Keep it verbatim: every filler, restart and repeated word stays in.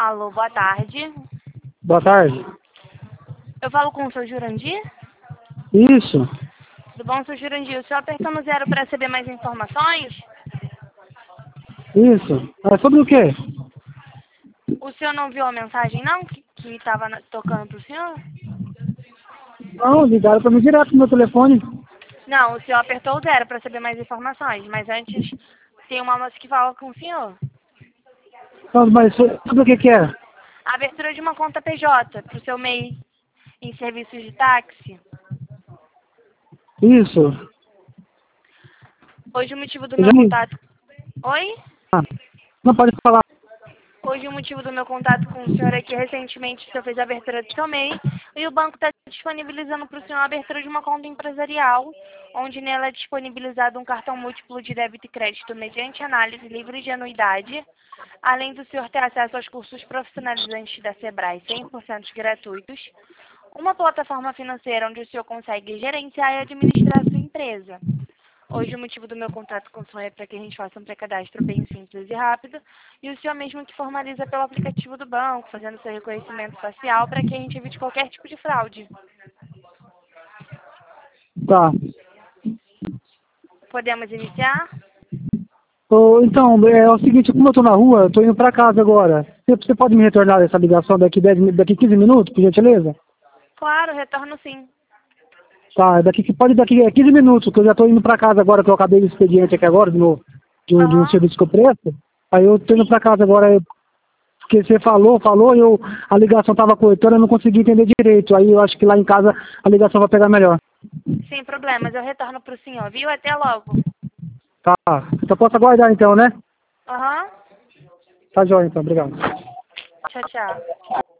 Alô, boa tarde. Boa tarde. Eu falo com o seu Jurandir? Isso. Tudo bom, seu Jurandir? O senhor apertou no zero para receber mais informações? Isso. É sobre o quê? O senhor não viu a mensagem, não? Que estava tocando para o senhor? Não, ligaram para mim direto no meu telefone. Não, o senhor apertou o zero para saber mais informações, mas antes tem uma moça que fala com o senhor. Não, mas sobre o que que é? A abertura de uma conta P J para o seu M E I em serviços de táxi. Isso. Hoje o motivo do Eu meu já vi. contato... Oi? Ah, não pode falar. Hoje o motivo do meu contato com o senhor é que recentemente o senhor fez a abertura do seu M E I e o banco está disponibilizando para o senhor a abertura de uma conta empresarial, onde nela é disponibilizado um cartão múltiplo de débito e crédito mediante análise livre de anuidade, além do senhor ter acesso aos cursos profissionalizantes da Sebrae cem por cento gratuitos, uma plataforma financeira onde o senhor consegue gerenciar e administrar a sua empresa. Hoje o motivo do meu contato com o senhor é para que a gente faça um pré-cadastro bem simples e rápido, e o senhor mesmo que formaliza pelo aplicativo do banco, fazendo seu reconhecimento facial para que a gente evite qualquer tipo de fraude. Tá. Podemos iniciar? Ô, então, é o seguinte, como eu tô na rua, eu tô indo pra casa agora. Você, você pode me retornar essa ligação daqui, dez, mi- daqui quinze minutos, por gentileza? Claro, retorno sim. Tá, daqui, pode daqui é quinze minutos, que eu já tô indo pra casa agora, que eu acabei o expediente aqui agora, de, no, de, um, de um Aham, serviço que eu presto. Aí eu tô indo sim. pra casa agora, eu- porque você falou, falou, e eu, a ligação tava cortando, eu não consegui entender direito. Aí eu acho que lá em casa a ligação vai pegar melhor. Sem problemas, eu retorno para o senhor, viu? Até logo. Tá, então posso aguardar então, né? Aham, Tá jóia então, obrigado. tchau, tchau.